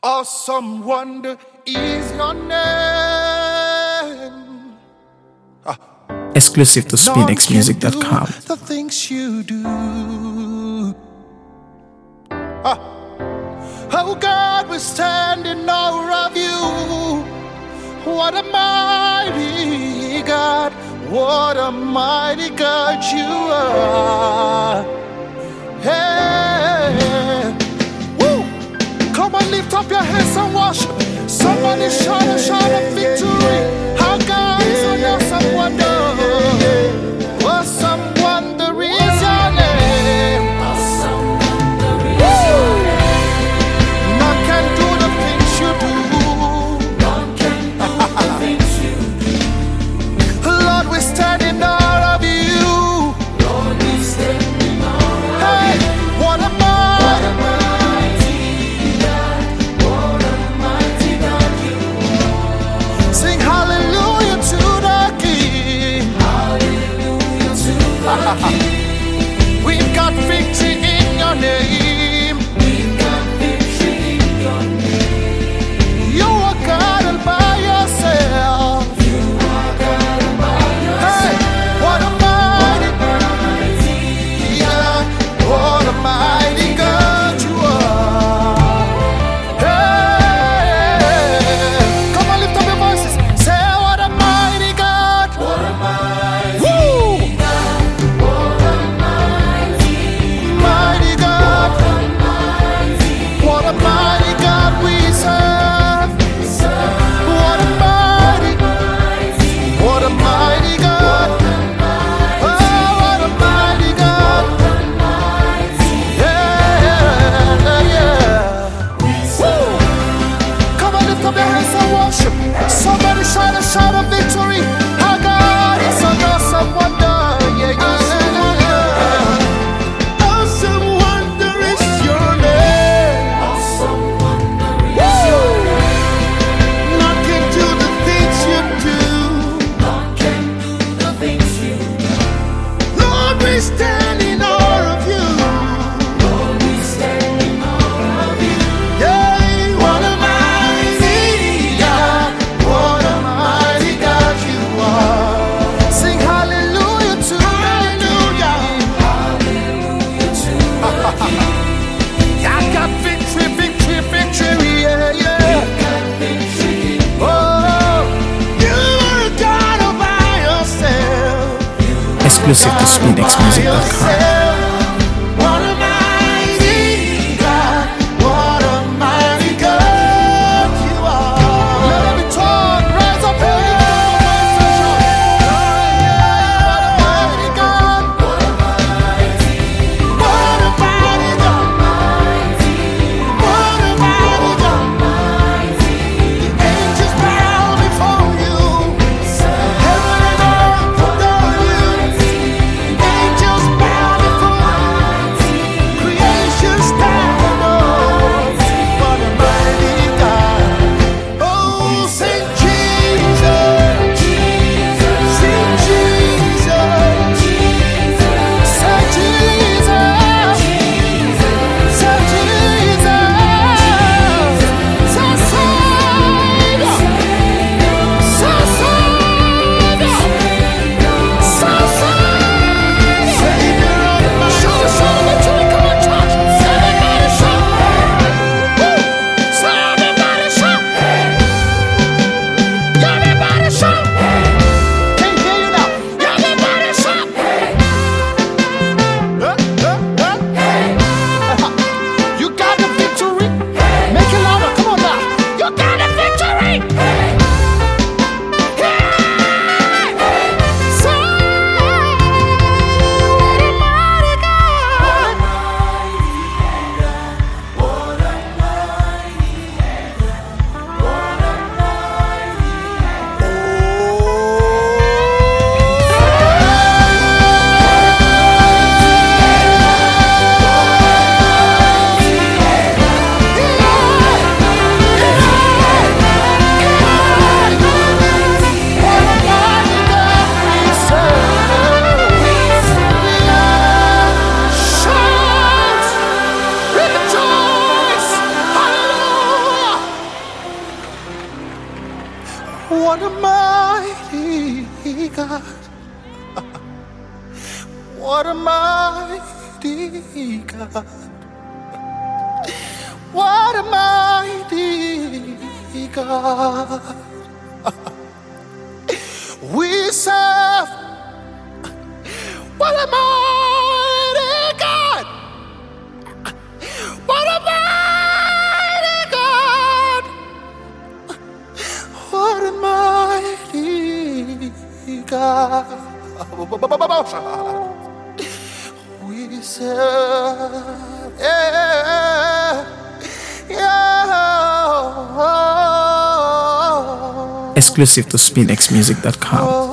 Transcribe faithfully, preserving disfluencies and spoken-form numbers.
Awesome wonder is your name. Ah. Exclusive to spinx music dot com. The things you do. Ah. Oh God, we stand in awe of you. What a mighty God. What a mighty God you are. Hey. Woo. Come on, lift up your hands and worship. Somebody shout a shout of victory. How God is an awesome wonder. Awesome wonder is your name. Awesome wonder is your name. None can do the things you do. None can do the things you do. Lord, we stand in awe of you. Lord, we stand in awe Hey, of you. what a What mighty a mighty God. What a mighty God you are. Sing hallelujah to the King. Hallelujah to the King. We've got victory in your name. We've got victory in your name. You are God all by yourself. You are God by Hey, yourself. what a mighty Mighty God. What a mighty God you are. Hey, come on, lift up your voices. Say, what a mighty God. What a mighty Woo! God. What a mighty Mighty God. mighty What a mighty God we serve. What a mighty, what a mighty God. Oh, what a mighty God. Yeah, yeah. Woo. Come on, lift up your hands and worship. Somebody shout a shout of victory. Our God is an awesome wonder. Yeah, yeah, yeah. Awesome wonder is your name. Awesome wonder is your name. None can do the things you do. None can do the things you do. Lord, we stand in awe of you. Lord, we stand in awe of you. Yeah, what a mighty God. What a mighty God you are. Sing hallelujah to hallelujah. Hallelujah to the King. I got victory, victory, victory. Yeah, yeah. Got victory in Oh, you are a God all by yourself. Exclusive to spinx music dot com. What a mighty God, what a mighty God you are. Let every tongue rise up and lift your voice and shout. What a mighty God, what a mighty, what a mighty God, mighty, what a mighty God. mighty. The angels bow before you, heaven and earth adore you. Angels bow What a mighty God. What a mighty God. What a mighty God. We serve. What a mighty God. What a mighty God. What a mighty God. We serve. Yeah. Yeah. Exclusive to spin x music dot com.